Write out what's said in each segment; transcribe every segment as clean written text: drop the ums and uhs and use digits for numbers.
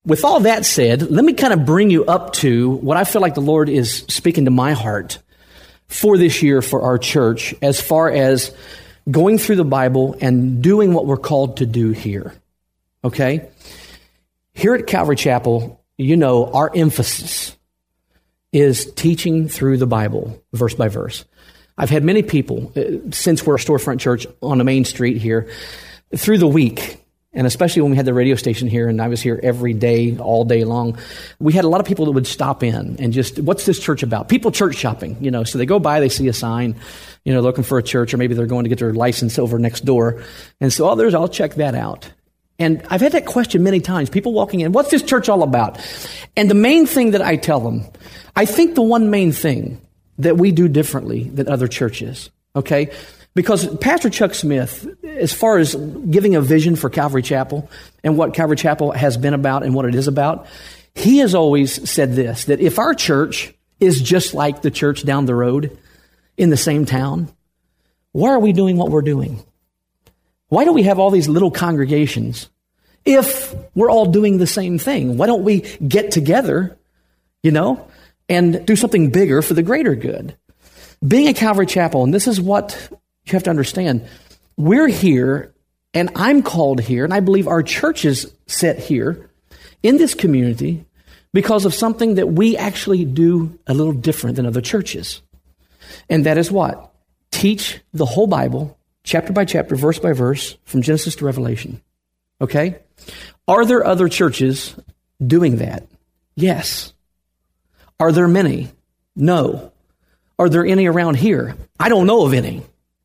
with all that said, let me kind of bring you up to what I feel like the Lord is speaking to my heart for this year for our church as far as going through the Bible and doing what we're called to do here. Okay? Here at Calvary Chapel, you know, our emphasis is teaching through the Bible, verse by verse. I've had many people, since we're a storefront church on the main street here, through the week, and especially when we had the radio station here, and I was here every day, all day long, we had a lot of people that would stop in and just, what's this church about? People church shopping, you know, so they go by, they see a sign, you know, looking for a church, or maybe they're going to get their license over next door. And so, I'll check that out. And I've had that question many times, people walking in, what's this church all about? And the main thing that I tell them, I think the one main thing that we do differently than other churches, okay? Because Pastor Chuck Smith, as far as giving a vision for Calvary Chapel and what Calvary Chapel has been about and what it is about, he has always said this, that if our church is just like the church down the road in the same town, why are we doing what we're doing? Why do we have all these little congregations if we're all doing the same thing? Why don't we get together, you know, and do something bigger for the greater good? Being a Calvary Chapel, and this is what you have to understand, we're here, and I'm called here, and I believe our church is set here in this community because of something that we actually do a little different than other churches. And that is what? Teach the whole Bible, chapter by chapter, verse by verse, from Genesis to Revelation. Okay? Are there other churches doing that? Yes. Are there many? No. Are there any around here? I don't know of any.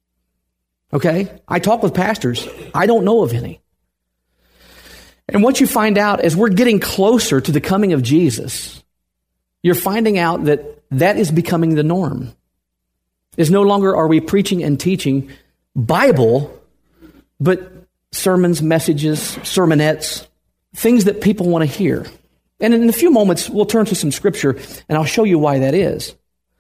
Okay? I talk with pastors. I don't know of any. And what you find out as we're getting closer to the coming of Jesus, you're finding out that that is becoming the norm. Is no longer are we preaching and teaching Bible, but sermons, messages, sermonettes, things that people want to hear. And in a few moments, we'll turn to some scripture, and I'll show you why that is.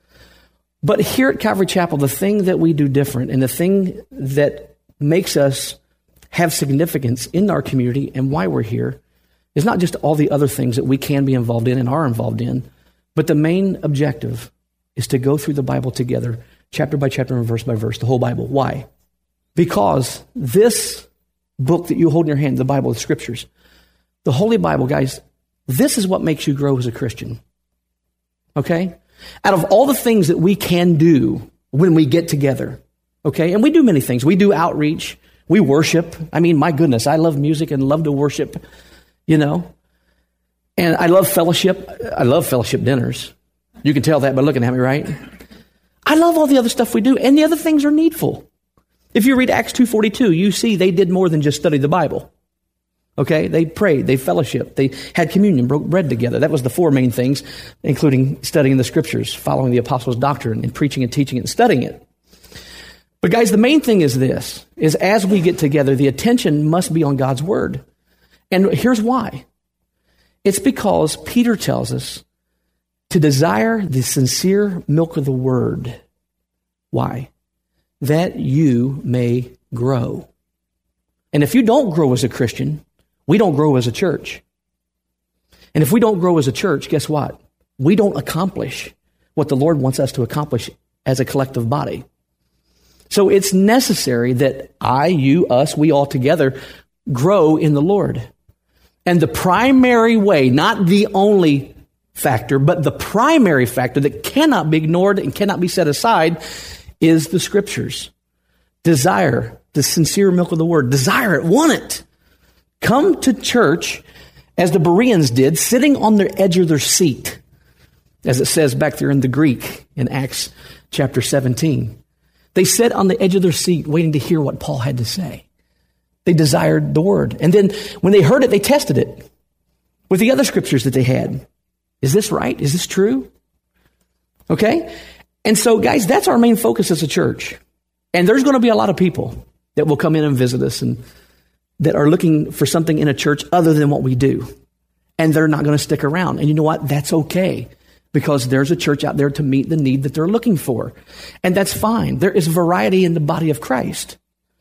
But here at Calvary Chapel, the thing that we do different and the thing that makes us have significance in our community and why we're here is not just all the other things that we can be involved in and are involved in, but the main objective is to go through the Bible together, chapter by chapter and verse by verse, the whole Bible. Why? Because this book that you hold in your hand, the Bible, the Scriptures, the Holy Bible, guys, this is what makes you grow as a Christian. Okay? Out of all the things that we can do when we get together, okay? And we do many things. We do outreach. We worship. I mean, my goodness, I love music and love to worship, you know? And I love fellowship. I love fellowship dinners. You can tell that by looking at me, right? I love all the other stuff we do, and the other things are needful. If you read Acts 2:42, you see they did more than just study the Bible. Okay, they prayed, they fellowshiped, they had communion, broke bread together. That was the four main things, including studying the Scriptures, following the apostles' doctrine, and preaching and teaching it and studying it. But guys, the main thing is this, is as we get together, the attention must be on God's Word. And here's why. It's because Peter tells us to desire the sincere milk of the Word. Why? That you may grow. And if you don't grow as a Christian, we don't grow as a church. And if we don't grow as a church, guess what? We don't accomplish what the Lord wants us to accomplish as a collective body. So it's necessary that I, you, us, we all together grow in the Lord. And the primary way, not the only factor, but the primary factor that cannot be ignored and cannot be set aside is the Scriptures. Desire the sincere milk of the Word. Desire it. Want it. Come to church as the Bereans did, sitting on the edge of their seat, as it says back there in the Greek in Acts chapter 17. They sat on the edge of their seat waiting to hear what Paul had to say. They desired the Word. And then when they heard it, they tested it with the other Scriptures that they had. Is this right? Is this true? Okay? And so, guys, that's our main focus as a church. And there's going to be a lot of people that will come in and visit us and that are looking for something in a church other than what we do. And they're not going to stick around. And you know what? That's okay, because there's a church out there to meet the need that they're looking for. And that's fine. There is variety in the body of Christ.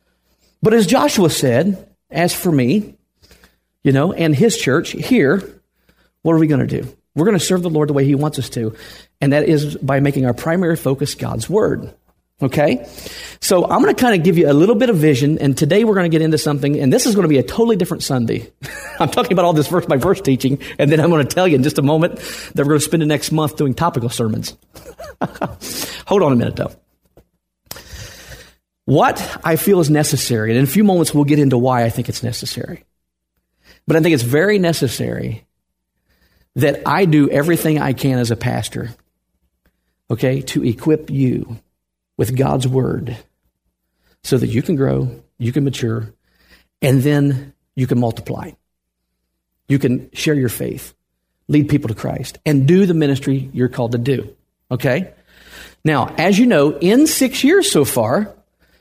But as Joshua said, as for me, you know, and his church here, what are we going to do? We're going to serve the Lord the way he wants us to, and that is by making our primary focus God's word. Okay? So I'm going to kind of give you a little bit of vision, and today we're going to get into something, and this is going to be a totally different Sunday. I'm talking about all this verse by verse teaching, and then I'm going to tell you in just a moment that we're going to spend the next month doing topical sermons. Hold on a minute, though. What I feel is necessary, and in a few moments we'll get into why I think it's necessary. But I think it's very necessary that I do everything I can as a pastor, okay, to equip you with God's word so that you can grow, you can mature, and then you can multiply. You can share your faith, lead people to Christ, and do the ministry you're called to do, okay? Now, as you know, in 6 years so far,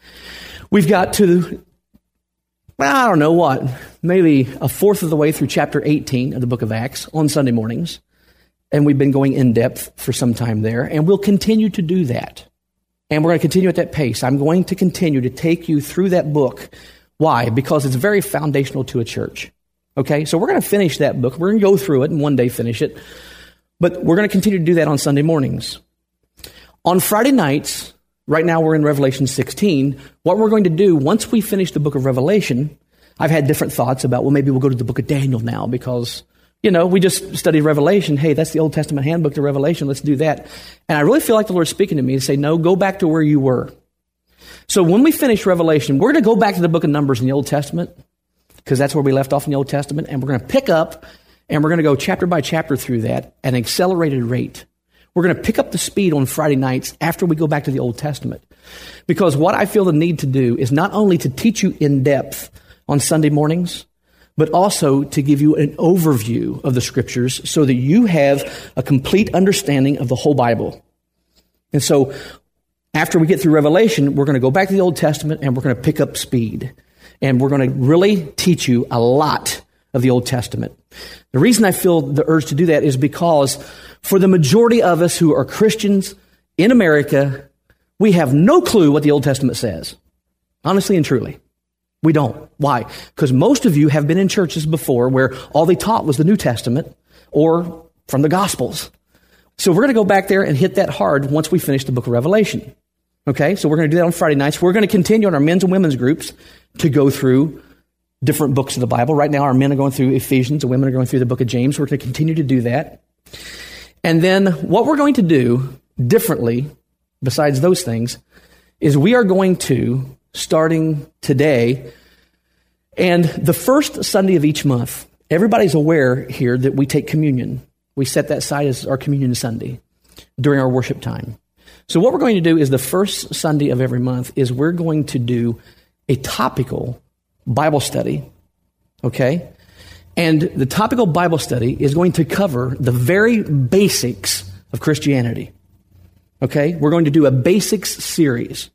we've got to, well, I don't know what, maybe a fourth of the way through chapter 18 of the book of Acts on Sunday mornings. And we've been going in depth for some time there. And we'll continue to do that. And we're going to continue at that pace. I'm going to continue to take you through that book. Why? Because it's very foundational to a church. Okay? So we're going to finish that book. We're going to go through it and one day finish it. But we're going to continue to do that on Sunday mornings. On Friday nights, right now we're in Revelation 16. What we're going to do, once we finish the book of Revelation, I've had different thoughts about, well, maybe we'll go to the book of Daniel now because, you know, we just studied Revelation. Hey, that's the Old Testament handbook to Revelation. Let's do that. And I really feel like the Lord's speaking to me to say, no, go back to where you were. So when we finish Revelation, we're going to go back to the book of Numbers in the Old Testament because that's where we left off in the Old Testament. And we're going to pick up and we're going to go chapter by chapter through that at an accelerated rate. We're going to pick up the speed on Friday nights after we go back to the Old Testament. Because what I feel the need to do is not only to teach you in depth on Sunday mornings, but also to give you an overview of the Scriptures so that you have a complete understanding of the whole Bible. And so after we get through Revelation, we're going to go back to the Old Testament and we're going to pick up speed. And we're going to really teach you a lot of the Old Testament. The reason I feel the urge to do that is because for the majority of us who are Christians in America, we have no clue what the Old Testament says. Honestly and truly. We don't. Why? Because most of you have been in churches before where all they taught was the New Testament or from the Gospels. So we're going to go back there and hit that hard once we finish the book of Revelation. Okay? So we're going to do that on Friday nights. We're going to continue on our men's and women's groups to go through different books of the Bible. Right now, our men are going through Ephesians, the women are going through the book of James. We're going to continue to do that. And then what we're going to do differently, besides those things, is we are going to, starting today, and the first Sunday of each month, everybody's aware here that we take communion. We set that aside as our communion Sunday during our worship time. So what we're going to do is the first Sunday of every month is we're going to do a topical Bible study, okay? And the topical Bible study is going to cover the very basics of Christianity, okay? We're going to do a basics series.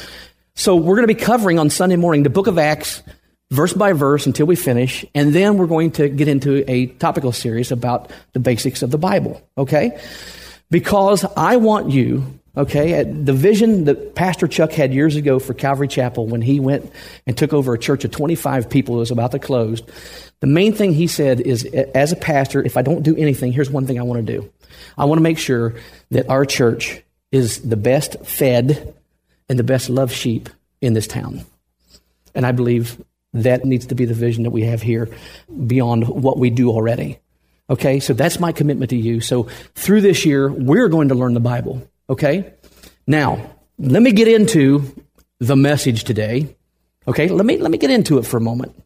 So we're going to be covering on Sunday morning the book of Acts, verse by verse until we finish, and then we're going to get into a topical series about the basics of the Bible, okay? Because I want you, okay, the vision that Pastor Chuck had years ago for Calvary Chapel when he went and took over a church of 25 people that was about to close, the main thing he said is, as a pastor, if I don't do anything, here's one thing I want to do. I want to make sure that our church is the best fed and the best loved sheep in this town. And I believe that needs to be the vision that we have here beyond what we do already. Okay, so that's my commitment to you. So through this year, we're going to learn the Bible. Okay? Now, let me get into the message today. Okay? Let me get into it for a moment.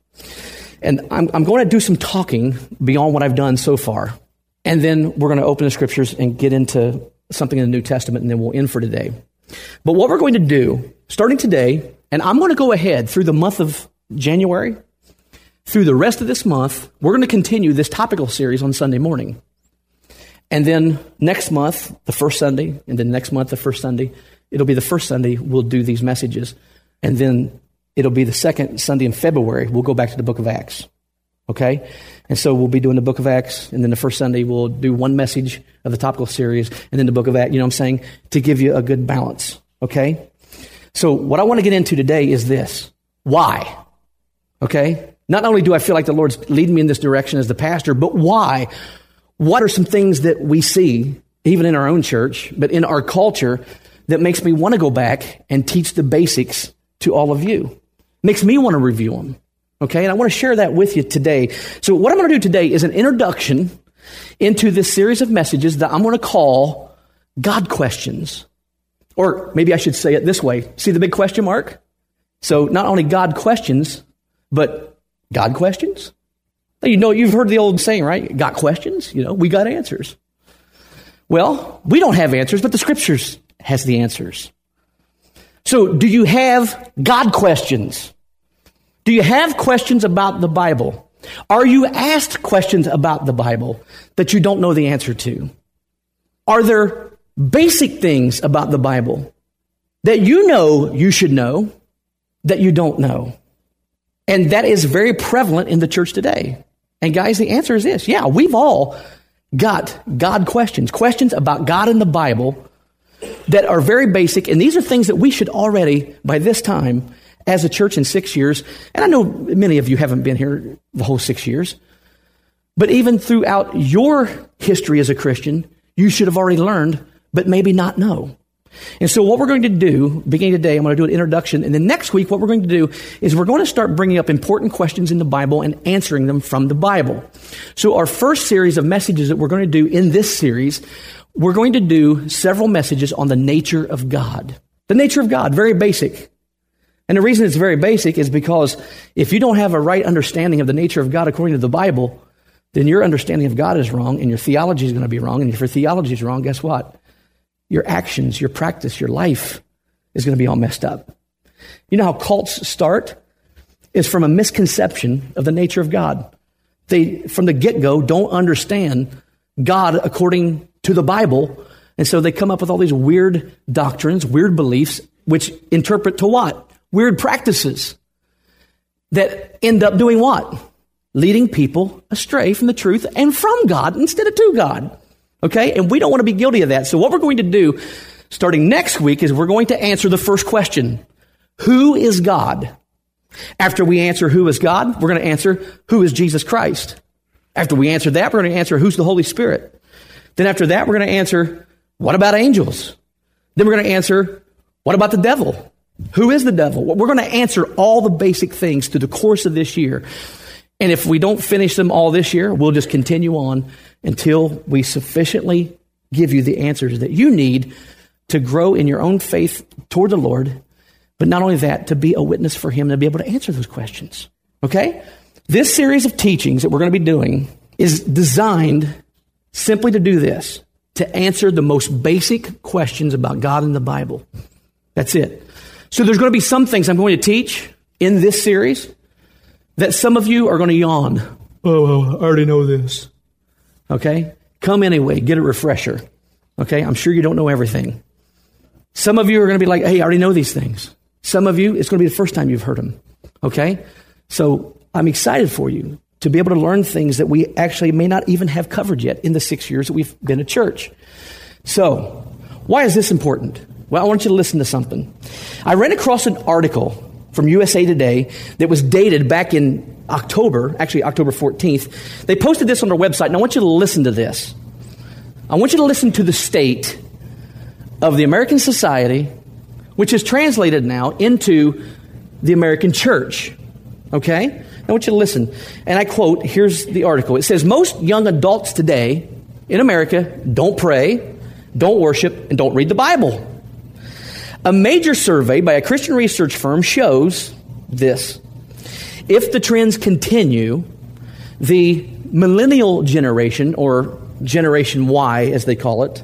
And I'm going to do some talking beyond what I've done so far. And then we're going to open the Scriptures and get into something in the New Testament, and then we'll end for today. But what we're going to do, starting today, and I'm going to go ahead through the month of January, through the rest of this month, we're going to continue this topical series on Sunday morning. And then next month, the first Sunday, and then next month, the first Sunday, it'll be the first Sunday we'll do these messages. And then it'll be the second Sunday in February, we'll go back to the book of Acts. Okay? And so we'll be doing the book of Acts, and then the first Sunday we'll do one message of the topical series, and then the book of Acts, you know what I'm saying, to give you a good balance. Okay? So what I want to get into today is this. Why? Okay? Not only do I feel like the Lord's leading me in this direction as the pastor, but why? what are some things that we see, even in our own church, but in our culture, that makes me want to go back and teach the basics to all of you? Makes me want to review them. Okay, and I want to share that with you today. So what I'm going to do today is an introduction into this series of messages that I'm going to call God Questions. Or maybe I should say it this way. See the big question mark? So not only God Questions, but God Questions? You know, you've heard the old saying, right? Got questions? You know, we got answers. Well, we don't have answers, but the Scriptures has the answers. So do you have God questions? Do you have questions about the Bible? Are you asked questions about the Bible that you don't know the answer to? Are there basic things about the Bible that you know you should know that you don't know? And that is very prevalent in the church today. And guys, the answer is this. Yeah, we've all got God questions about God in the Bible that are very basic. And these are things that we should already, by this time, as a church in 6 years, and I know many of you haven't been here the whole 6 years, but even throughout your history as a Christian, you should have already learned, but maybe not know. And so what we're going to do, beginning today, I'm going to do an introduction, and then next week what we're going to do is we're going to start bringing up important questions in the Bible and answering them from the Bible. So our first series of messages that we're going to do in this series, we're going to do several messages on the nature of God. The nature of God, very basic. And the reason it's very basic is because if you don't have a right understanding of the nature of God according to the Bible, then your understanding of God is wrong and your theology is going to be wrong. And if your theology is wrong, guess what? Your actions, your practice, your life is going to be all messed up. You know how cults start? It's from a misconception of the nature of God. They, from the get-go, don't understand God according to the Bible. And so they come up with all these weird doctrines, weird beliefs, which interpret to what? Weird practices that end up doing what? Leading people astray from the truth and from God instead of to God. Okay? And we don't want to be guilty of that. So what we're going to do starting next week is we're going to answer the first question. Who is God? After we answer who is God, we're going to answer who is Jesus Christ. After we answer that, we're going to answer who's the Holy Spirit. Then after that, we're going to answer what about angels? Then we're going to answer what about the devil? Who is the devil? We're going to answer all the basic things through the course of this year. And if we don't finish them all this year, we'll just continue on until we sufficiently give you the answers that you need to grow in your own faith toward the Lord. But not only that, to be a witness for Him and to be able to answer those questions. Okay? This series of teachings that we're going to be doing is designed simply to do this, to answer the most basic questions about God in the Bible. That's it. So there's going to be some things I'm going to teach in this series that some of you are going to yawn. Oh, I already know this. Okay? Come anyway, get a refresher. Okay? I'm sure you don't know everything. Some of you are going to be like, hey, I already know these things. Some of you, it's going to be the first time you've heard them. Okay? So I'm excited for you to be able to learn things that we actually may not even have covered yet in the 6 years that we've been a church. So, why is this important? Well, I want you to listen to something. I ran across an article from USA Today that was dated back in October, actually October 14th. They posted this on their website, and I want you to listen to this. I want you to listen to the state of the American society, which is translated now into the American church. Okay? I want you to listen. And I quote, here's the article. It says, most young adults today in America don't pray, don't worship, and don't read the Bible. A major survey by a Christian research firm shows this. If the trends continue, the millennial generation, or Generation Y as they call it,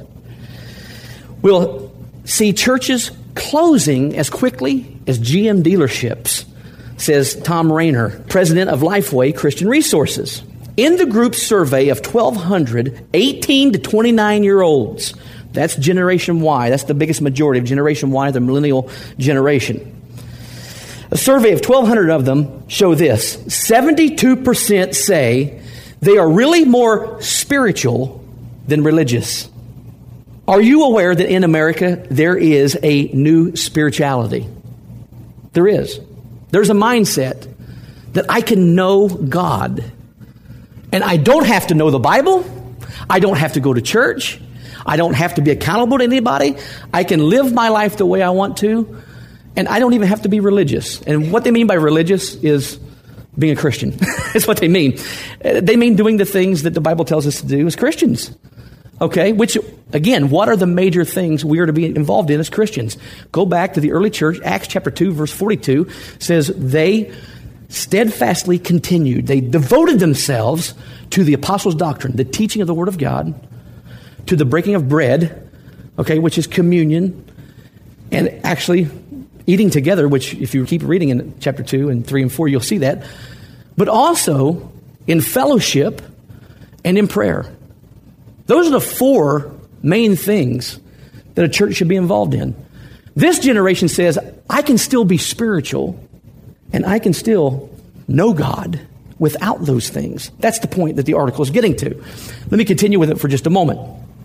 will see churches closing as quickly as GM dealerships, says Tom Rayner, president of Lifeway Christian Resources. In the group's survey of 1,200 18 to 29-year-olds, that's Generation Y. That's the biggest majority of Generation Y, the millennial generation. A survey of 1,200 of them show this. 72% say they are really more spiritual than religious. Are you aware that in America there is a new spirituality? There is. There's a mindset that I can know God. And I don't have to know the Bible. I don't have to go to church. I don't have to be accountable to anybody. I can live my life the way I want to. And I don't even have to be religious. And what they mean by religious is being a Christian. That's what they mean. They mean doing the things that the Bible tells us to do as Christians. Okay? Which, again, what are the major things we are to be involved in as Christians? Go back to the early church. Acts chapter 2, verse 42 says they steadfastly continued. They devoted themselves to the apostles' doctrine, the teaching of the Word of God, to the breaking of bread, okay, which is communion, and actually eating together, which if you keep reading in chapter 2 and 3 and 4, you'll see that. But also in fellowship and in prayer. Those are the four main things that a church should be involved in. This generation says, I can still be spiritual and I can still know God without those things. That's the point that the article is getting to. Let me continue with it for just a moment.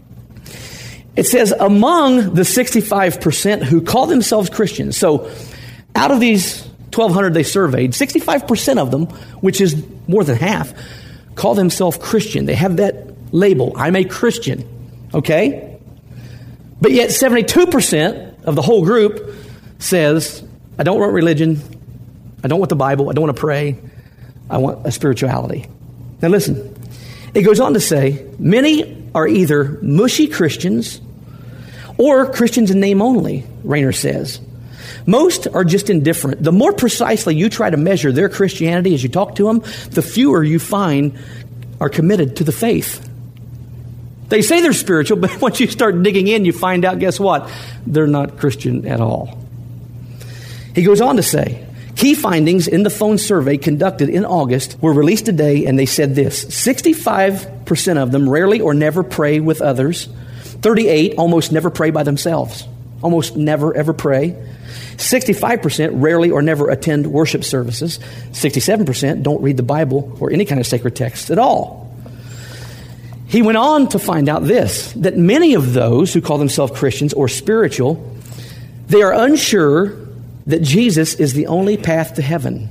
It says, among the 65% who call themselves Christians, so out of these 1,200 they surveyed, 65% of them, which is more than half, call themselves Christian. They have that label, I'm a Christian, okay? But yet 72% of the whole group says, I don't want religion, I don't want the Bible, I don't want to pray, I want a spirituality. Now listen, it goes on to say, many are either mushy Christians or Christians in name only, Rayner says. Most are just indifferent. The more precisely you try to measure their Christianity as you talk to them, the fewer you find are committed to the faith. They say they're spiritual, but once you start digging in, you find out, guess what? They're not Christian at all. He goes on to say, key findings in the phone survey conducted in August were released today, and they said this. 65% of them rarely or never pray with others. 38 almost never pray by themselves. Almost never ever pray. 65% rarely or never attend worship services. 67% don't read the Bible or any kind of sacred text at all. He went on to find out this, that many of those who call themselves Christians or spiritual, they are unsure that Jesus is the only path to heaven.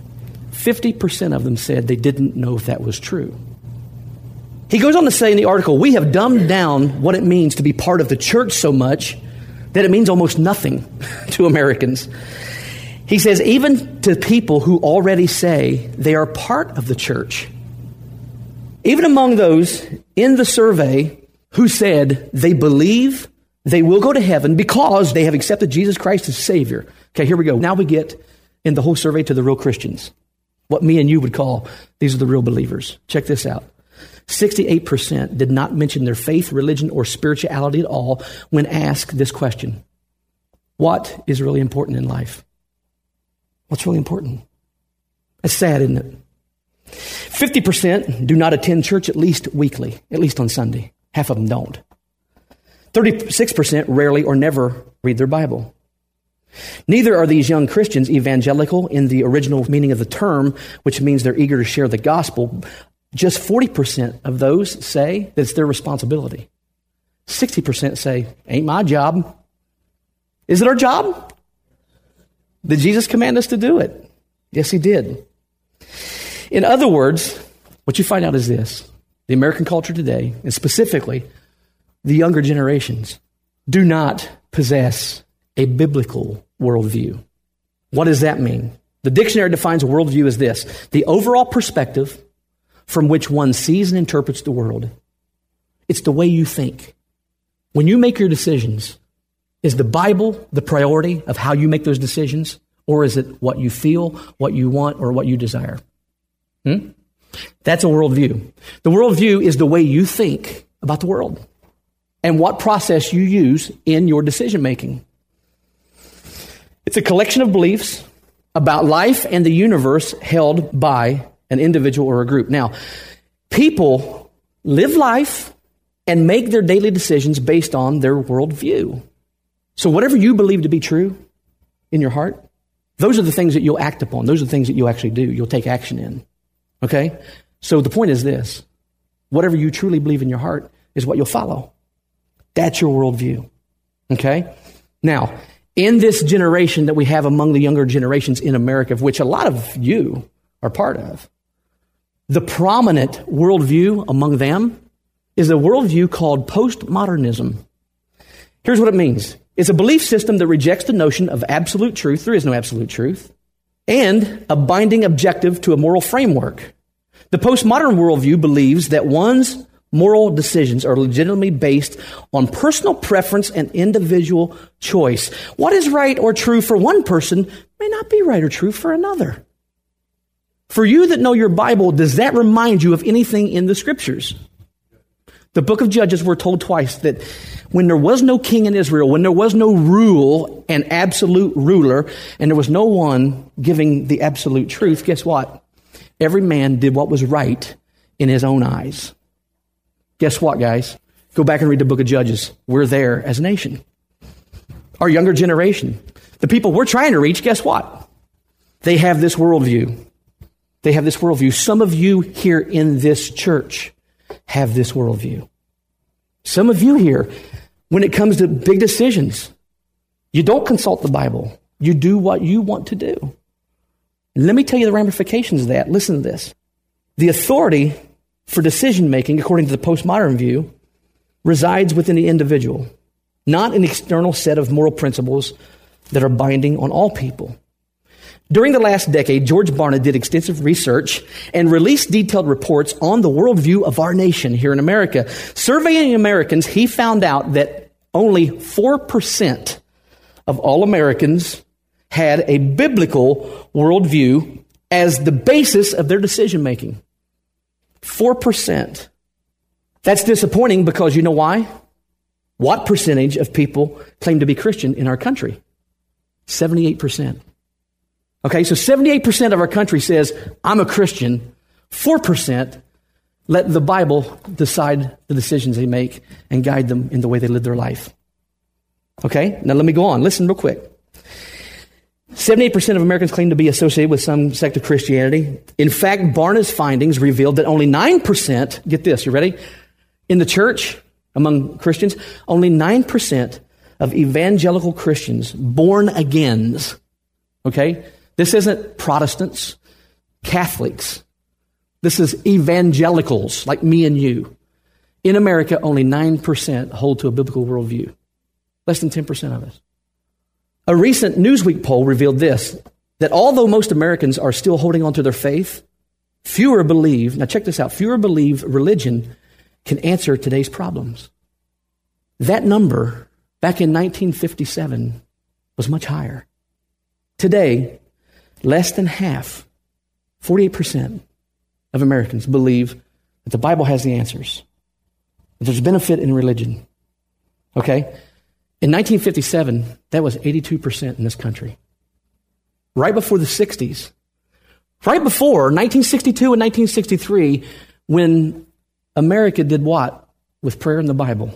50% of them said they didn't know if that was true. He goes on to say in the article, we have dumbed down what it means to be part of the church so much that it means almost nothing to Americans. He says, even to people who already say they are part of the church, even among those in the survey who said they believe they will go to heaven because they have accepted Jesus Christ as Savior. Okay, here we go. Now we get in the whole survey to the real Christians. What me and you would call, these are the real believers. Check this out. 68% did not mention their faith, religion, or spirituality at all when asked this question. What is really important in life? What's really important? It's sad, isn't it? 50% do not attend church at least weekly, at least on Sunday. Half of them don't. 36% rarely or never read their Bible. Neither are these young Christians evangelical in the original meaning of the term, which means they're eager to share the gospel. Just 40% of those say that it's their responsibility. 60% say, ain't my job. Is it our job? Did Jesus command us to do it? Yes, he did. In other words, what you find out is this. The American culture today, and specifically the younger generations, do not possess a biblical worldview. What does that mean? The dictionary defines a worldview as this: the overall perspective from which one sees and interprets the world. It's the way you think. When you make your decisions, is the Bible the priority of how you make those decisions? Or is it what you feel, what you want, or what you desire? That's a worldview. The worldview is the way you think about the world and what process you use in your decision making. It's a collection of beliefs about life and the universe held by an individual or a group. Now, people live life and make their daily decisions based on their worldview. So whatever you believe to be true in your heart, those are the things that you'll act upon. Those are the things that you'll actually do. You'll take action in. Okay? So the point is this: whatever you truly believe in your heart is what you'll follow. That's your worldview. Okay? Now, in this generation that we have among the younger generations in America, of which a lot of you are part of, the prominent worldview among them is a worldview called postmodernism. Here's what it means. It's a belief system that rejects the notion of absolute truth. There is no absolute truth. And a binding objective to a moral framework. The postmodern worldview believes that one's moral decisions are legitimately based on personal preference and individual choice. What is right or true for one person may not be right or true for another. For you that know your Bible, does that remind you of anything in the Scriptures? The book of Judges, we're told twice that when there was no king in Israel, when there was no rule and absolute ruler, and there was no one giving the absolute truth, guess what? Every man did what was right in his own eyes. Guess what, guys? Go back and read the book of Judges. We're there as a nation. Our younger generation, the people we're trying to reach, guess what? They have this worldview. They have this worldview. Some of you here in this church have this worldview. Some of you here, when it comes to big decisions, you don't consult the Bible. You do what you want to do. And let me tell you the ramifications of that. Listen to this. The authority for decision-making, according to the postmodern view, resides within the individual, not an external set of moral principles that are binding on all people. During the last decade, George Barna did extensive research and released detailed reports on the worldview of our nation here in America. Surveying Americans, he found out that only 4% of all Americans had a biblical worldview as the basis of their decision-making. 4%. That's disappointing because you know why? What percentage of people claim to be Christian in our country? 78%. Okay, so 78% of our country says, I'm a Christian. 4% let the Bible decide the decisions they make and guide them in the way they live their life. Okay, now let me go on. Listen real quick. 78% of Americans claim to be associated with some sect of Christianity. In fact, Barna's findings revealed that only 9%, get this, you ready? In the church, among Christians, only 9% of evangelical Christians, born agains, okay? This isn't Protestants, Catholics. This is evangelicals, like me and you. In America, only 9% hold to a biblical worldview. Less than 10% of us. A recent Newsweek poll revealed this, that although most Americans are still holding on to their faith, fewer believe, now check this out, fewer believe religion can answer today's problems. That number, back in 1957, was much higher. Today, less than half, 48% of Americans believe that the Bible has the answers, that there's benefit in religion. Okay? In 1957, that was 82% in this country. Right before the 60s, right before 1962 and 1963, when America did what with prayer and the Bible?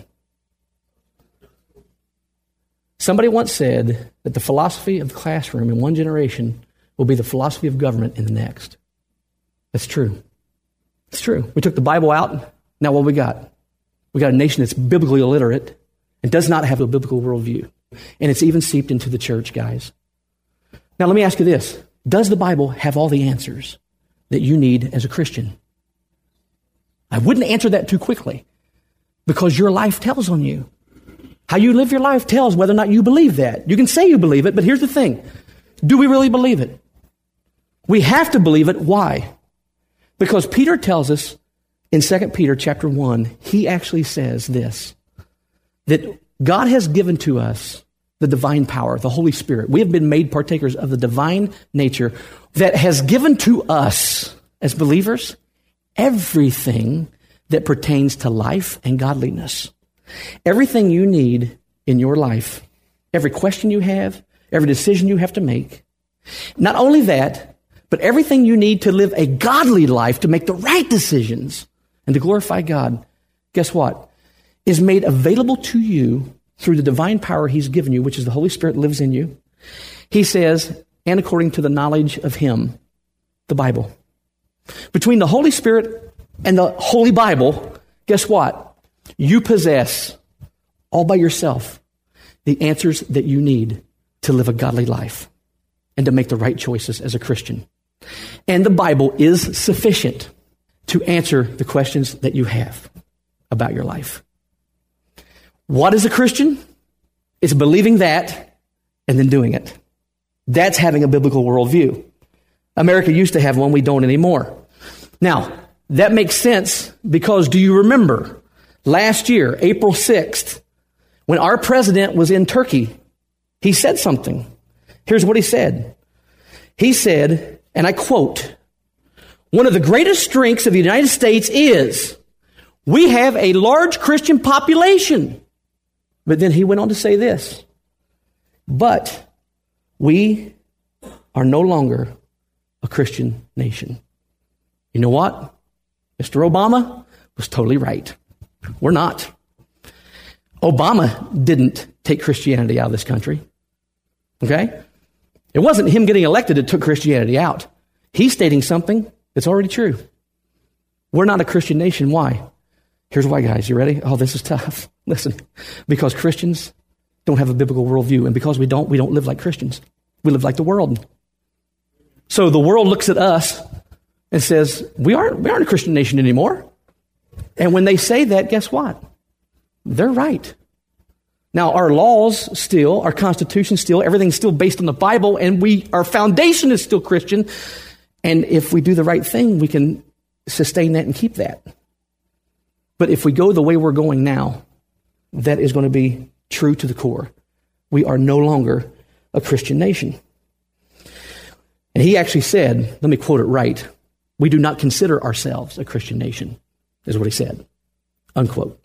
Somebody once said that the philosophy of the classroom in one generation will be the philosophy of government in the next. That's true. It's true. We took the Bible out. Now what we got? We got a nation that's biblically illiterate and does not have a biblical worldview. And it's even seeped into the church, guys. Now let me ask you this. Does the Bible have all the answers that you need as a Christian? I wouldn't answer that too quickly because your life tells on you. How you live your life tells whether or not you believe that. You can say you believe it, but here's the thing. Do we really believe it? We have to believe it. Why? Because Peter tells us in 2 Peter chapter 1, he actually says this, that God has given to us the divine power, the Holy Spirit. We have been made partakers of the divine nature that has given to us as believers everything that pertains to life and godliness. Everything you need in your life, every question you have, every decision you have to make. Not only that, but everything you need to live a godly life, to make the right decisions and to glorify God, guess what? Is made available to you through the divine power he's given you, which is the Holy Spirit lives in you. He says, and according to the knowledge of him, the Bible. Between the Holy Spirit and the Holy Bible, guess what? You possess, all by yourself, the answers that you need to live a godly life and to make the right choices as a Christian. And the Bible is sufficient to answer the questions that you have about your life. What is a Christian? It's believing that and then doing it. That's having a biblical worldview. America used to have one. We don't anymore. Now, that makes sense because do you remember last year, April 6th, when our president was in Turkey, he said something. Here's what he said. He said, and I quote, "One of the greatest strengths of the United States is we have a large Christian population." But then he went on to say this, "But we are no longer a Christian nation." You know what? Mr. Obama was totally right. We're not. Obama didn't take Christianity out of this country. Okay? It wasn't him getting elected that took Christianity out. He's stating something that's already true. We're not a Christian nation. Why? Here's why, guys. You ready? Oh, this is tough. Listen, because Christians don't have a biblical worldview, and because we don't live like Christians. We live like the world. So the world looks at us and says, we aren't a Christian nation anymore. And when they say that, guess what? They're right. Now, our laws still, our Constitution still, everything's still based on the Bible, and our foundation is still Christian. And if we do the right thing, we can sustain that and keep that. But if we go the way we're going now, that is going to be true to the core. We are no longer a Christian nation. And he actually said, let me quote it right, "We do not consider ourselves a Christian nation," is what he said, unquote.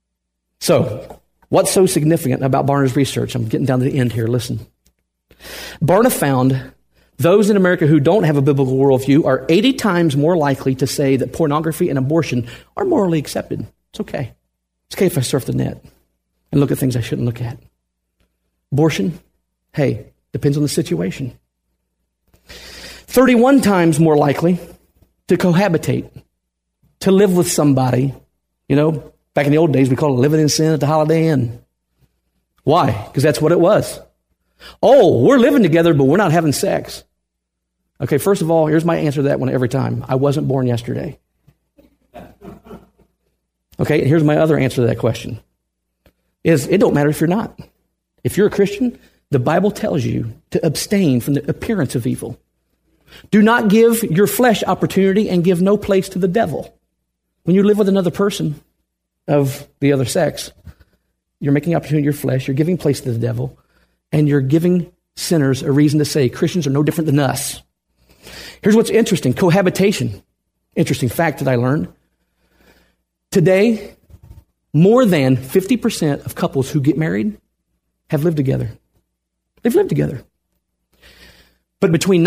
So, what's so significant about Barna's research? I'm getting down to the end here, listen. Barna found those in America who don't have a biblical worldview are 80 times more likely to say that pornography and abortion are morally accepted. It's okay. It's okay if I surf the net and look at things I shouldn't look at. Abortion, hey, depends on the situation. 31 times more likely to cohabitate, to live with somebody. You know, back in the old days, we called it living in sin at the Holiday Inn. Why? Because that's what it was. Oh, we're living together, but we're not having sex. Okay, first of all, here's my answer to that one every time. I wasn't born yesterday. Okay, and here's my other answer to that question. Is it don't matter if you're not. If you're a Christian, the Bible tells you to abstain from the appearance of evil. Do not give your flesh opportunity and give no place to the devil. When you live with another person of the other sex, you're making opportunity to your flesh, you're giving place to the devil, and you're giving sinners a reason to say Christians are no different than us. Here's what's interesting. Cohabitation. Interesting fact that I learned. Today, more than 50% of couples who get married have lived together. They've lived together. But between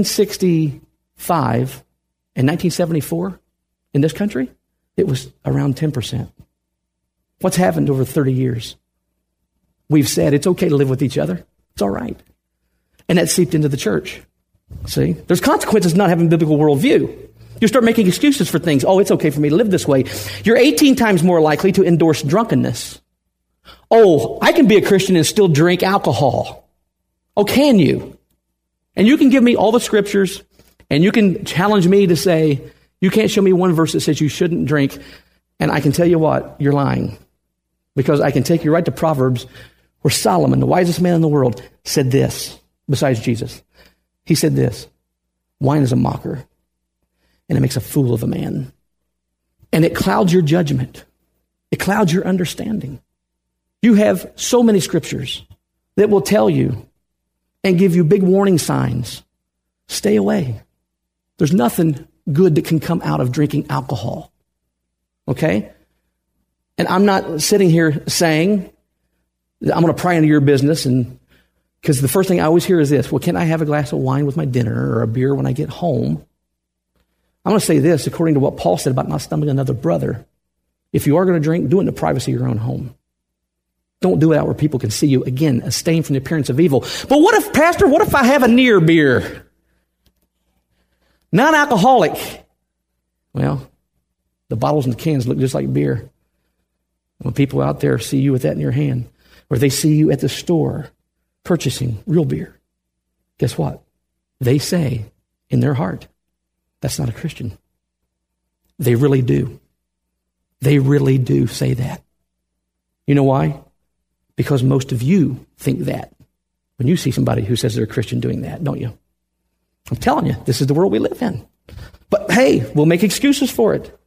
1965 and 1974 in this country, it was around 10%. What's happened over 30 years? We've said it's okay to live with each other. It's all right. And that seeped into the church. See? There's consequences to not having a biblical worldview. You start making excuses for things. Oh, it's okay for me to live this way. You're 18 times more likely to endorse drunkenness. Oh, I can be a Christian and still drink alcohol. Oh, can you? And you can give me all the scriptures, and you can challenge me to say, you can't show me one verse that says you shouldn't drink, and I can tell you what, you're lying. Because I can take you right to Proverbs, where Solomon, the wisest man in the world, said this, besides Jesus. He said this, wine is a mocker, and it makes a fool of a man. And it clouds your judgment. It clouds your understanding. You have so many scriptures that will tell you and give you big warning signs. Stay away. There's nothing good that can come out of drinking alcohol. Okay? And I'm not sitting here saying that I'm going to pry into your business, and because the first thing I always hear is this, well, can I have a glass of wine with my dinner or a beer when I get home? I'm going to say this, according to what Paul said about not stumbling another brother. If you are going to drink, do it in the privacy of your own home. Don't do it out where people can see you. Again, abstain from the appearance of evil. But what if, Pastor, what if I have a near beer? Non-alcoholic. Well, the bottles and the cans look just like beer. When people out there see you with that in your hand, or they see you at the store purchasing real beer, guess what? They say in their heart, that's not a Christian. They really do. They really do say that. You know why? Because most of you think that when you see somebody who says they're a Christian doing that, don't you? I'm telling you, this is the world we live in. But hey, we'll make excuses for it.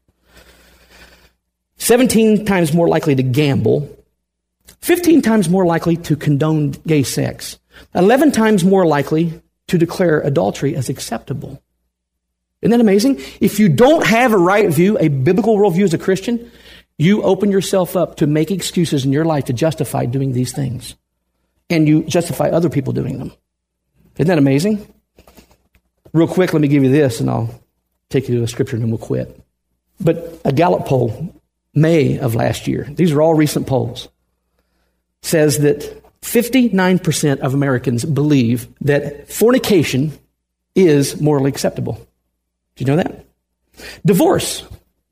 17 times more likely to gamble, 15 times more likely to condone gay sex, 11 times more likely to declare adultery as acceptable. Isn't that amazing? If you don't have a right view, a biblical worldview as a Christian, you open yourself up to make excuses in your life to justify doing these things. And you justify other people doing them. Isn't that amazing? Real quick, let me give you this, and I'll take you to a scripture and then we'll quit. But a Gallup poll, May of last year, these are all recent polls, says that 59% of Americans believe that fornication is morally acceptable. Do you know that? Divorce.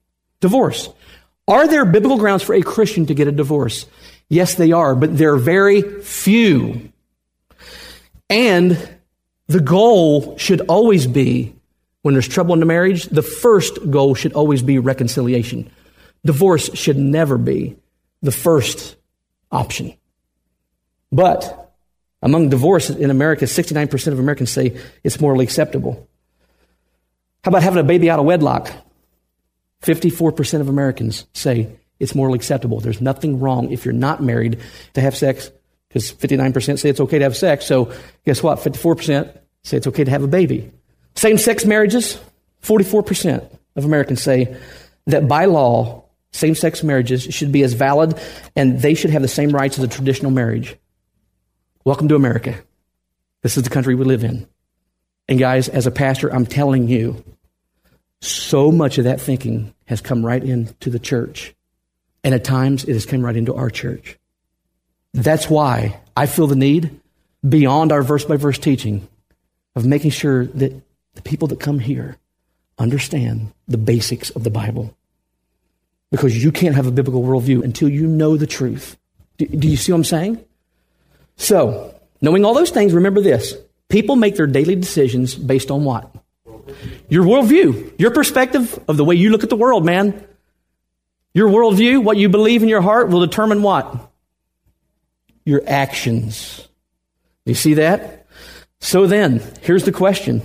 Are there biblical grounds for a Christian to get a divorce? Yes, they are, but they're very few. And the goal should always be, when there's trouble in the marriage, the first goal should always be reconciliation. Divorce should never be the first option. But among divorce in America, 69% of Americans say it's morally acceptable. How about having a baby out of wedlock? 54% of Americans say it's morally acceptable. There's nothing wrong if you're not married to have sex, because 59% say it's okay to have sex. So guess what? 54% say it's okay to have a baby. Same-sex marriages, 44% of Americans say that by law, same-sex marriages should be as valid and they should have the same rights as a traditional marriage. Welcome to America. This is the country we live in. And guys, as a pastor, I'm telling you, so much of that thinking has come right into the church. And at times, it has come right into our church. That's why I feel the need, beyond our verse-by-verse teaching, of making sure that the people that come here understand the basics of the Bible. Because you can't have a biblical worldview until you know the truth. Do you see what I'm saying? So, knowing all those things, remember this. People make their daily decisions based on what? Your worldview. Your perspective of the way you look at the world, man. Your worldview, what you believe in your heart, will determine what? Your actions. You see that? So then, here's the question.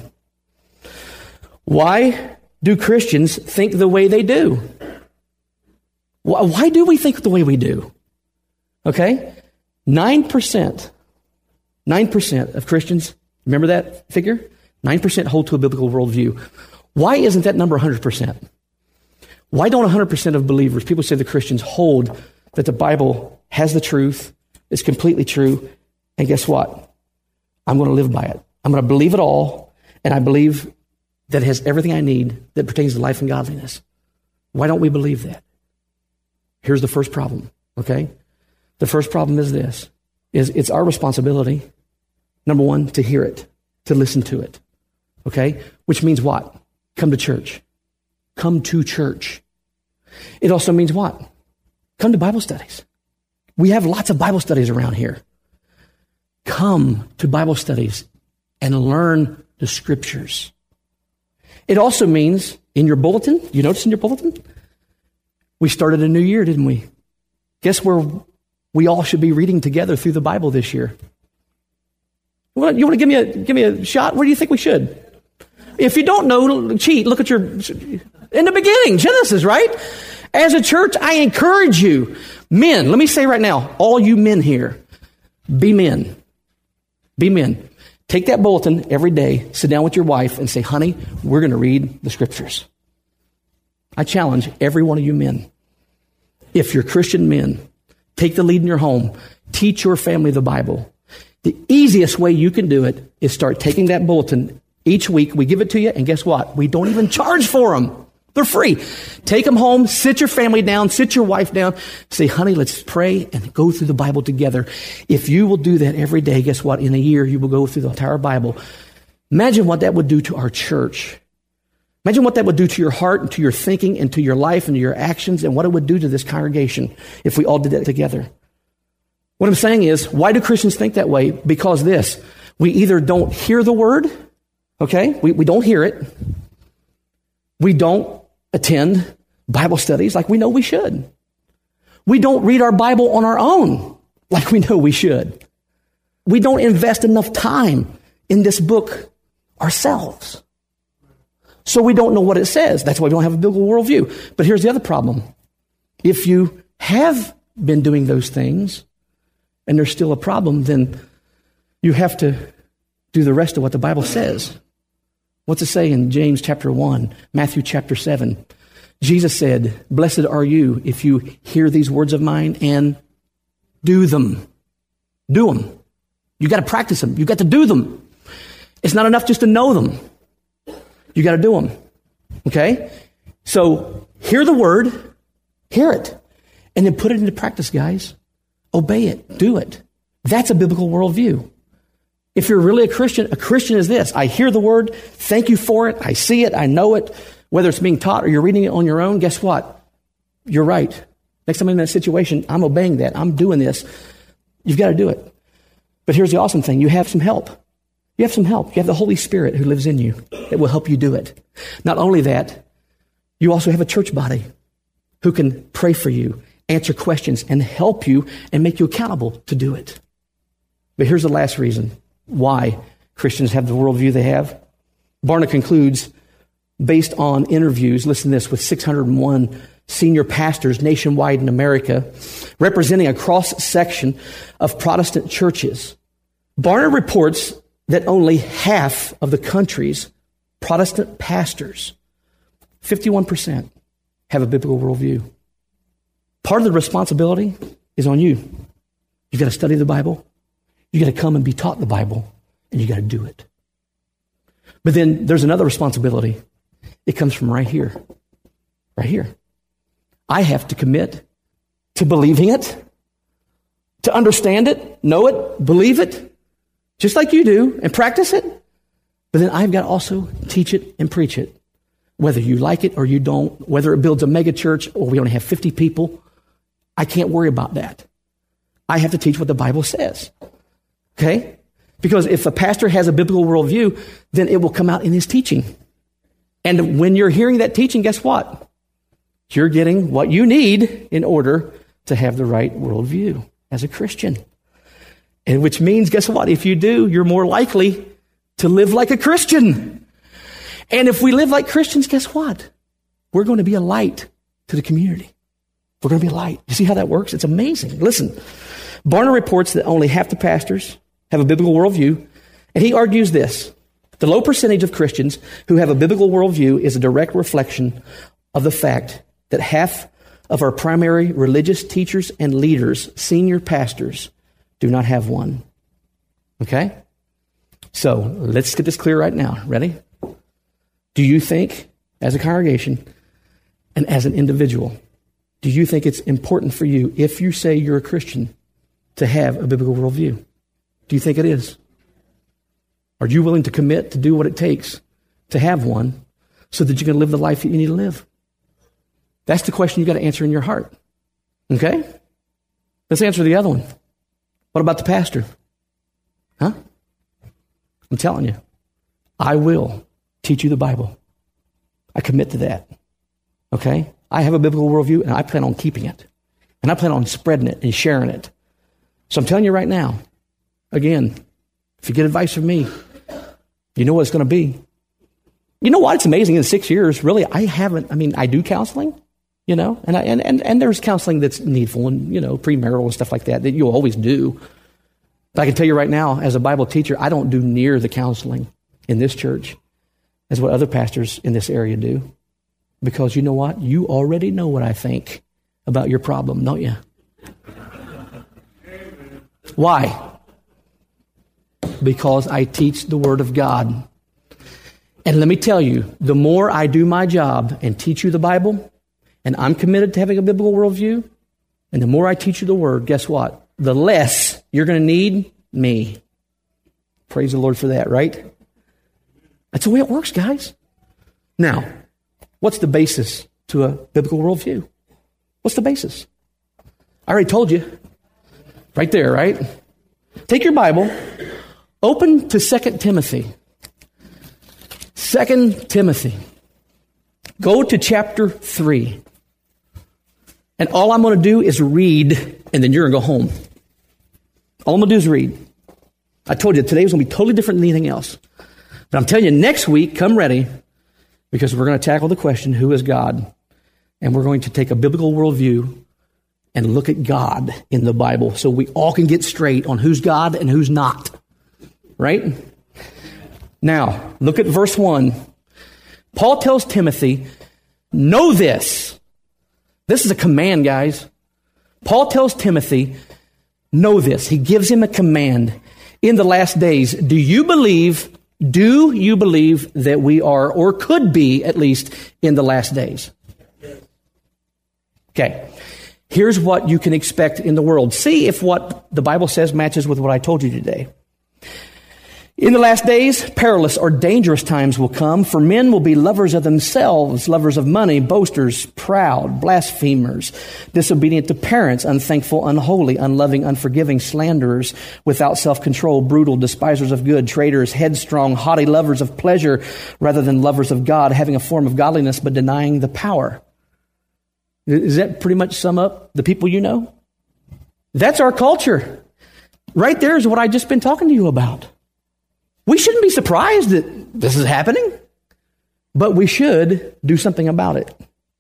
Why do Christians think the way they do? Why do we think the way we do? Okay? 9% of Christians, remember that figure? 9% hold to a biblical worldview. Why isn't that number 100%? Why don't 100% of believers, people say the Christians, hold that the Bible has the truth, is completely true, and guess what? I'm going to live by it. I'm going to believe it all, and I believe that it has everything I need that pertains to life and godliness. Why don't we believe that? Here's the first problem, okay? The first problem is this, is it's our responsibility, number one, to hear it, to listen to it, okay? Which means what? Come to church. Come to church. It also means what? Come to Bible studies. We have lots of Bible studies around here. Come to Bible studies and learn the scriptures. It also means in your bulletin, you notice in your bulletin, we started a new year, didn't we? Guess where we all should be reading together through the Bible this year? You want to give me a shot? Where do you think we should? If you don't know, cheat. Look at in the beginning, Genesis, right? As a church, I encourage you, men, let me say right now, all you men here, be men. Be men. Take that bulletin every day, sit down with your wife and say, honey, we're going to read the scriptures. I challenge every one of you men. If you're Christian men, take the lead in your home. Teach your family the Bible. The easiest way you can do it is start taking that bulletin each week. We give it to you, and guess what? We don't even charge for them. They're free. Take them home, sit your family down, sit your wife down, say, honey, let's pray and go through the Bible together. If you will do that every day, guess what? In a year, you will go through the entire Bible. Imagine what that would do to our church. Imagine what that would do to your heart and to your thinking and to your life and to your actions and what it would do to this congregation if we all did that together. What I'm saying is, why do Christians think that way? Because we either don't hear the word, okay? We don't hear it. We don't attend Bible studies like we know we should. We don't read our Bible on our own like we know we should. We don't invest enough time in this book ourselves. So we don't know what it says. That's why we don't have a biblical worldview. But here's the other problem. If you have been doing those things and there's still a problem, then you have to do the rest of what the Bible says. What's it say in James chapter 1, Matthew chapter 7? Jesus said, "Blessed are you if you hear these words of mine and do them." Do them. You got to practice them. You got to do them. It's not enough just to know them. You got to do them. Okay? So hear the word, hear it, and then put it into practice, guys. Obey it. Do it. That's a biblical worldview. If you're really a Christian is this. I hear the word, thank you for it, I see it, I know it. Whether it's being taught or you're reading it on your own, guess what? You're right. Next time I'm in that situation, I'm obeying that. I'm doing this. You've got to do it. But here's the awesome thing. You have some help. You have some help. You have the Holy Spirit who lives in you that will help you do it. Not only that, you also have a church body who can pray for you, answer questions, and help you and make you accountable to do it. But here's the last reason why Christians have the worldview they have. Barna concludes, based on interviews, listen to this, with 601 senior pastors nationwide in America, representing a cross-section of Protestant churches. Barna reports that only half of the country's Protestant pastors, 51%, have a biblical worldview. Part of the responsibility is on you. You've got to study the Bible. You've got to come and be taught the Bible, and you've got to do it. But then there's another responsibility. It comes from right here. Right here. I have to commit to believing it, to understand it, know it, believe it, just like you do, and practice it. But then I've got to also teach it and preach it, whether you like it or you don't, whether it builds a mega church or we only have 50 people. I can't worry about that. I have to teach what the Bible says. Okay? Because if a pastor has a biblical worldview, then it will come out in his teaching. And when you're hearing that teaching, guess what? You're getting what you need in order to have the right worldview as a Christian. And which means, guess what? If you do, you're more likely to live like a Christian. And if we live like Christians, guess what? We're going to be a light to the community. We're going to be a light. You see how that works? It's amazing. Listen, Barna reports that only half the pastors have a biblical worldview, and he argues this. The low percentage of Christians who have a biblical worldview is a direct reflection of the fact that half of our primary religious teachers and leaders, senior pastors, do not have one. Okay? So let's get this clear right now. Ready? Do you think, as a congregation and as an individual, do you think it's important for you, if you say you're a Christian, to have a biblical worldview? Do you think it is? Are you willing to commit to do what it takes to have one so that you can live the life that you need to live? That's the question you've got to answer in your heart. Okay? Let's answer the other one. What about the pastor? Huh? I'm telling you, I will teach you the Bible. I commit to that. Okay? I have a biblical worldview, and I plan on keeping it. And I plan on spreading it and sharing it. So I'm telling you right now, again, if you get advice from me, you know what it's going to be. You know what? It's amazing. In 6 years, really, I do counseling, you know, and there's counseling that's needful and, you know, premarital and stuff like that you'll always do. But I can tell you right now, as a Bible teacher, I don't do near the counseling in this church as what other pastors in this area do. Because you know what? You already know what I think about your problem, don't you? Why? Because I teach the Word of God. And let me tell you, the more I do my job and teach you the Bible, and I'm committed to having a biblical worldview, and the more I teach you the Word, guess what? The less you're going to need me. Praise the Lord for that, right? That's the way it works, guys. Now, what's the basis to a biblical worldview? What's the basis? I already told you. Right there, right? Take your Bible, open to 2 Timothy. 2 Timothy. Go to chapter 3. And all I'm going to do is read, and then you're going to go home. All I'm going to do is read. I told you today was going to be totally different than anything else. But I'm telling you, next week, come ready, because we're going to tackle the question, who is God? And we're going to take a biblical worldview and look at God in the Bible so we all can get straight on who's God and who's not. Right? Now, look at verse 1. Paul tells Timothy, know this. This is a command, guys. Paul tells Timothy, know this. He gives him a command. In the last days, do you believe that we are, or could be at least, in the last days? Okay. Here's what you can expect in the world. See if what the Bible says matches with what I told you today. In the last days, perilous or dangerous times will come, for men will be lovers of themselves, lovers of money, boasters, proud, blasphemers, disobedient to parents, unthankful, unholy, unloving, unforgiving, slanderers, without self-control, brutal, despisers of good, traitors, headstrong, haughty, lovers of pleasure rather than lovers of God, having a form of godliness but denying the power. Does that pretty much sum up the people you know? That's our culture. Right there is what I've just been talking to you about. We shouldn't be surprised that this is happening, but we should do something about it.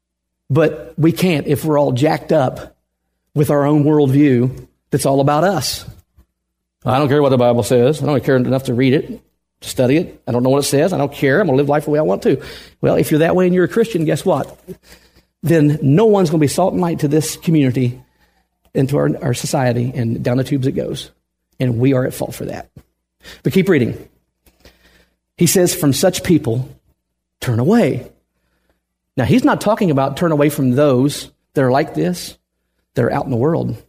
But we can't if we're all jacked up with our own worldview that's all about us. I don't care what the Bible says. I don't care enough to read it, to study it. I don't know what it says. I don't care. I'm going to live life the way I want to. Well, if you're that way and you're a Christian, guess what? Then no one's going to be salt and light to this community and to our society, and down the tubes it goes. And we are at fault for that. But keep reading. He says, from such people, turn away. Now, he's not talking about turn away from those that are like this, that are out in the world.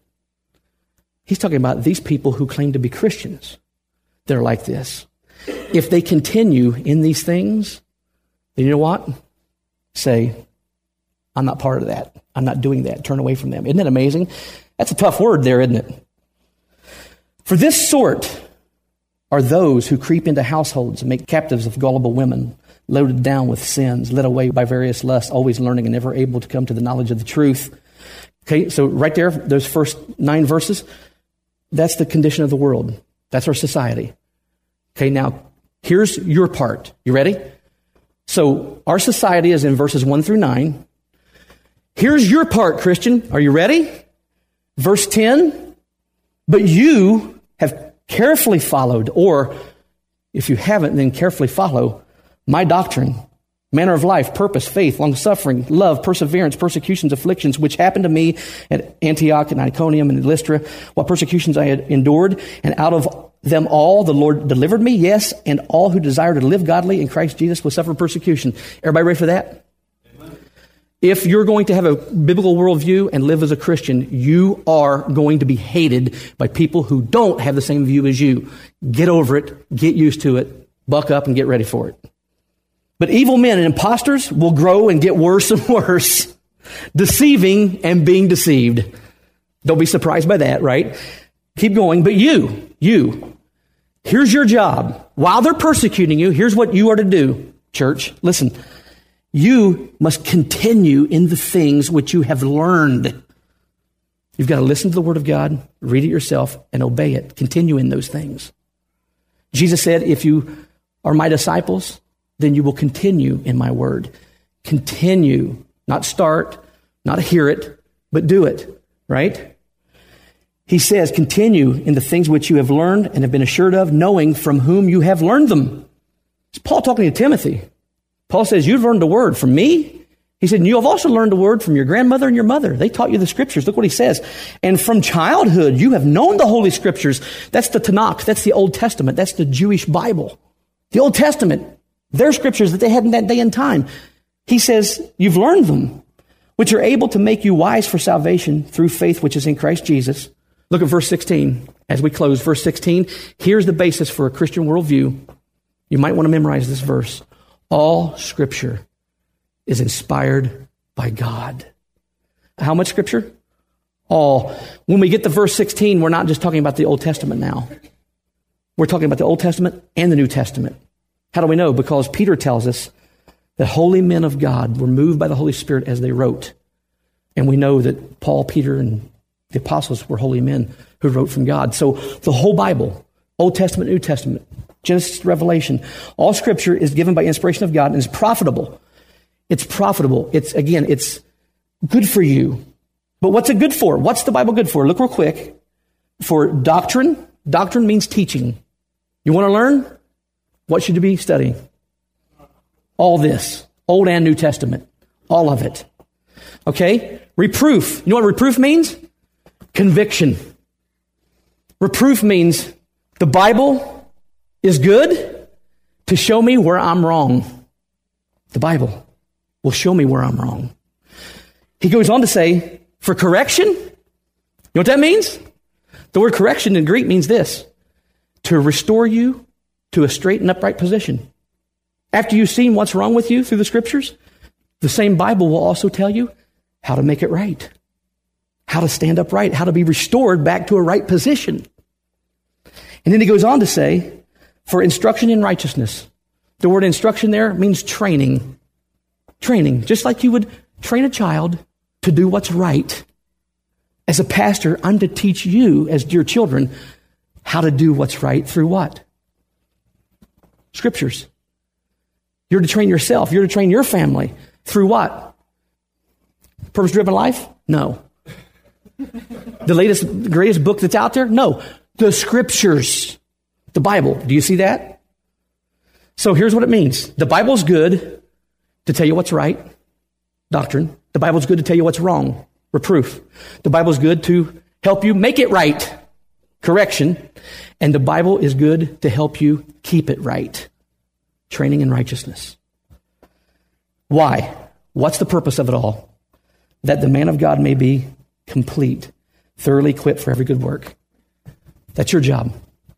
He's talking about these people who claim to be Christians that are like this. If they continue in these things, then you know what? Say, I'm not part of that. I'm not doing that. Turn away from them. Isn't that amazing? That's a tough word there, isn't it? For this sort are those who creep into households and make captives of gullible women, loaded down with sins, led away by various lusts, always learning and never able to come to the knowledge of the truth. Okay, so right there, those first 9 verses, that's the condition of the world. That's our society. Okay, now, here's your part. You ready? So, our society is in verses 1 through 9. Here's your part, Christian. Are you ready? Verse 10, but you have carefully followed, or if you haven't, then carefully follow my doctrine, manner of life, purpose, faith, long-suffering, love, perseverance, persecutions, afflictions, which happened to me at Antioch and Iconium and Lystra, what persecutions I had endured, and out of them all the Lord delivered me, yes, and all who desire to live godly in Christ Jesus will suffer persecution. Everybody ready for that? If you're going to have a biblical worldview and live as a Christian, you are going to be hated by people who don't have the same view as you. Get over it, get used to it, buck up and get ready for it. But evil men and imposters will grow and get worse and worse, deceiving and being deceived. Don't be surprised by that, right? Keep going. But you, here's your job. While they're persecuting you, here's what you are to do, church. Listen. You must continue in the things which you have learned. You've got to listen to the Word of God, read it yourself, and obey it. Continue in those things. Jesus said, if you are my disciples, then you will continue in my Word. Continue, not start, not hear it, but do it, right? He says, continue in the things which you have learned and have been assured of, knowing from whom you have learned them. It's Paul talking to Timothy. Paul says, you've learned the word from me. He said, and you have also learned the word from your grandmother and your mother. They taught you the scriptures. Look what he says. And from childhood, you have known the Holy Scriptures. That's the Tanakh. That's the Old Testament. That's the Jewish Bible. The Old Testament, their scriptures that they had in that day and time. He says, you've learned them, which are able to make you wise for salvation through faith which is in Christ Jesus. Look at verse 16. As we close, verse 16, here's the basis for a Christian worldview. You might want to memorize this verse. All Scripture is inspired by God. How much Scripture? All. When we get to verse 16, we're not just talking about the Old Testament now. We're talking about the Old Testament and the New Testament. How do we know? Because Peter tells us that holy men of God were moved by the Holy Spirit as they wrote. And we know that Paul, Peter, and the apostles were holy men who wrote from God. So the whole Bible, Old Testament, New Testament, Genesis to Revelation, all Scripture is given by inspiration of God and is profitable. It's profitable. It's good for you. But what's it good for? What's the Bible good for? Look real quick. For doctrine. Doctrine means teaching. You want to learn? What should you be studying? All this. Old and New Testament. All of it. Okay? Reproof. You know what reproof means? Conviction. Reproof means the Bible is good to show me where I'm wrong. The Bible will show me where I'm wrong. He goes on to say, for correction, you know what that means? The word correction in Greek means this: to restore you to a straight and upright position. After you've seen what's wrong with you through the Scriptures, the same Bible will also tell you how to make it right, how to stand upright, how to be restored back to a right position. And then he goes on to say, for instruction in righteousness. The word instruction there means training. Training, just like you would train a child to do what's right. As a pastor, I'm to teach you, as dear children, how to do what's right through what? Scriptures. You're to train yourself. You're to train your family through what? Purpose-driven life? No. The greatest book that's out there? No. The Scriptures. The Bible. Do you see that? So here's what it means. The Bible's good to tell you what's right. Doctrine. The Bible's good to tell you what's wrong. Reproof. The Bible's good to help you make it right. Correction. And the Bible is good to help you keep it right. Training in righteousness. Why? What's the purpose of it all? That the man of God may be complete, thoroughly equipped for every good work. That's your job.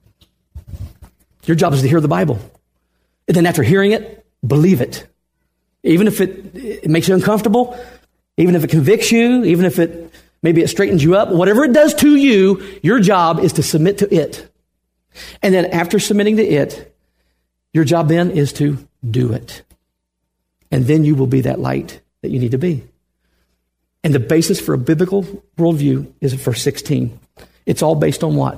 Your job is to hear the Bible. And then after hearing it, believe it. Even if it makes you uncomfortable, even if it convicts you, even if maybe it straightens you up, whatever it does to you, your job is to submit to it. And then after submitting to it, your job then is to do it. And then you will be that light that you need to be. And the basis for a biblical worldview is verse 16. It's all based on what?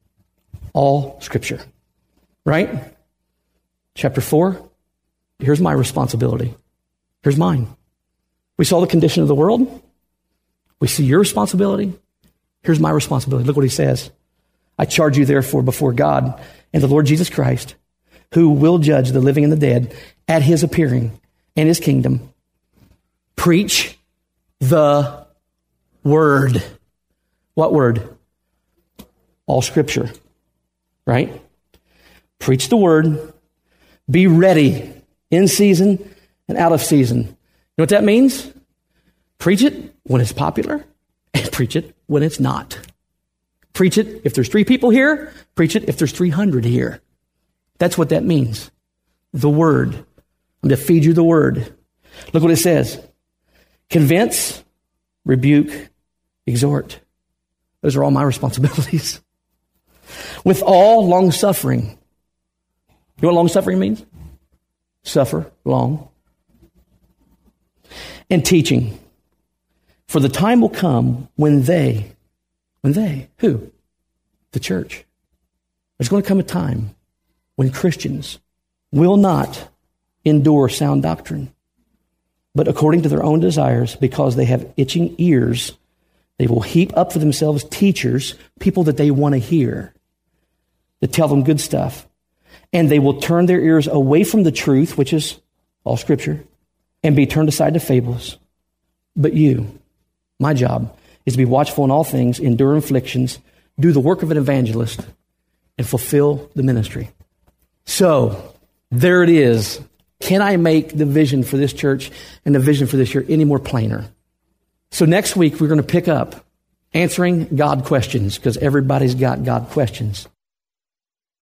All Scripture. Right? Chapter 4. Here's my responsibility. Here's mine. We saw the condition of the world. We see your responsibility. Here's my responsibility. Look what he says. I charge you therefore before God and the Lord Jesus Christ, who will judge the living and the dead at his appearing and his kingdom. Preach the word. What word? All Scripture. Right? Preach the word. Be ready in season and out of season. You know what that means? Preach it when it's popular and preach it when it's not. Preach it if there's 3 people here. Preach it if there's 300 here. That's what that means. The word. I'm to feed you the word. Look what it says. Convince, rebuke, exhort. Those are all my responsibilities. With all long suffering. You know what long suffering means? Suffer long. And teaching. For the time will come when they, who? The church. There's going to come a time when Christians will not endure sound doctrine, but according to their own desires, because they have itching ears, they will heap up for themselves teachers, people that they want to hear, to tell them good stuff. And they will turn their ears away from the truth, which is all Scripture, and be turned aside to fables. But you, my job, is to be watchful in all things, endure afflictions, do the work of an evangelist, and fulfill the ministry. So, there it is. Can I make the vision for this church and the vision for this year any more plainer? So next week, we're going to pick up answering God questions, because everybody's got God questions.